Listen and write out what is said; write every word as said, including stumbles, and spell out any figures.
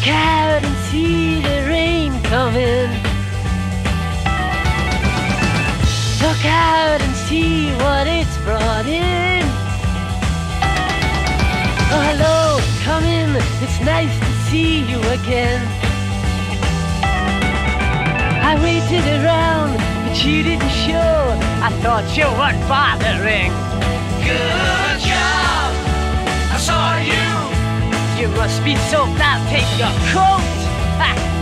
Look out and see the rain coming. Look out and see what it's brought in. Oh, hello, come in, it's nice to see you again. I waited around, but you didn't show. I thought you weren't bothering. Good job, I saw you. You must be soaked, I'll take your coat. Ha!